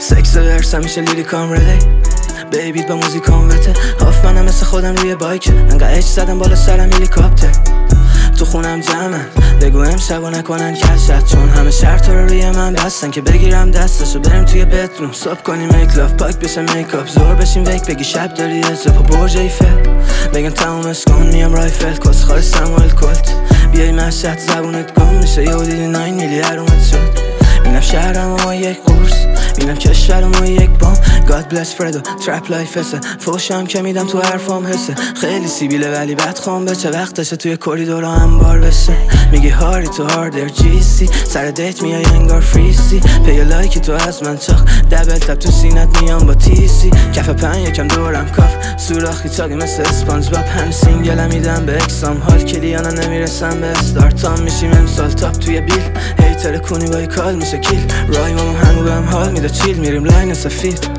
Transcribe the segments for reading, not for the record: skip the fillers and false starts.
سکس ورسم میشه لیریکام ردی بیبیت با موزیکام وته هافمنم مثل خودم روی بایک انقدر اچ زدم بالا سرم هلیکاپتر تو خونم جمعن بگو امشبا نکنن کشت چون همه شرط رو روی من بستن که بگیرم دستشو بریم توی بتروم صبح کنیم میک لاف پاک بشه میکاپ زور بشیم ویک بگی شب داری ازه پا برج ایفل بگم تمومش کن میام رایفل کسخار سموئل کلت بیای مشهد زبونت گم میشه یه دیدی 9 میلیارد اومد شد بینم شهرم و ما یک قرص بینم کشورم و یک بام God bless فردو ترپ لایف حسه فوشم که میدم تو حرفام حسه خیلی سیبیله ولی بد خوام بچه وقتشه توی کوریدور انبار بشه میگی هاری تو هاردر جیسی سر دیت میای انگار فریسی پی لایکی تو از من چاق دبل تب تو سینت میام با تیسی کف پن یکم دورم کاف سوراخی چاقی مثل اسپانج باب هم سینگلم میدم به اکسام حال کلیانا نمیرسم به استارتام میشیم امسال تاپ توی بیل هیتر کنی بای کال میشه کیل رای مامو هنو بهم حال میده چیل میریم لاین سفید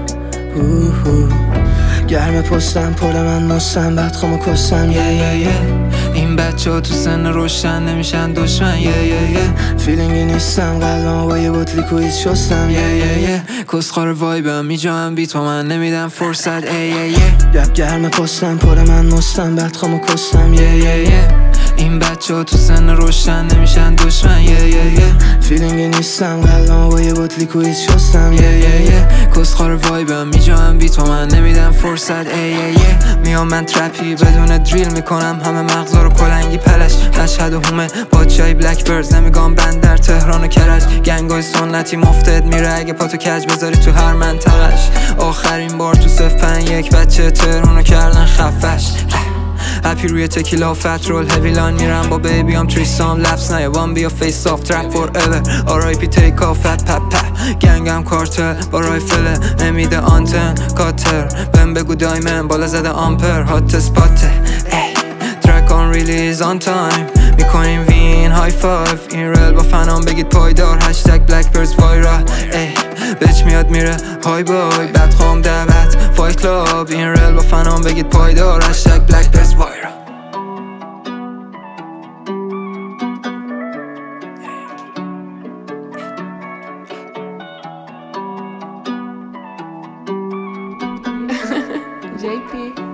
گرم پستم پل من مستم بعد خامو کستم این بچه ها تو سن روشن نمیشن دشمن فیلینگی نیستم قلبم با یه بطلی کویز شستم کسخار وایبم میجام بی تو من نمیدم فرصت گرم پستم پل من مستم بعد خامو کستم این بچه ها تو سن روشن نمیشن دشمن فیلینگی نیستم قلبم با یه بطلی کویز شستم کسخار وایبم میجام بی تو من نمیدم فرصت میام من ترپی بدون دریل میکنم همه مغزا رو کلنگی پلش مشهد و هومه با چای بلک برز نمیگم بند در تهران و کرج گنگای سنتی مفتد میره اگه پاتو کج بذاری تو هر منطقش آخرین بار تو 051 بچه تهرانو کردن خفش هپی روی تکیلا و فت رول هویلان میرم با بیبیام تریسام لفظ نیابام بیا فیس آف ترک فور ایور آرایپی تیک آف فت پپ گنگم کارتر با رایفله نمیده آنتن کاتر بهم بگو دایمن بالا زده آمپر هات سپاته ترک آن ریلیز آن تایم میکنیم وین های فایف این رل با فنام بگید پایدار هشتگ بلک برز وایرال بچ میاد میره های بای بد خوام دعوت فایت کلاب این رل با فنام بگید پایدار هشتگ بلک برز وایرال JP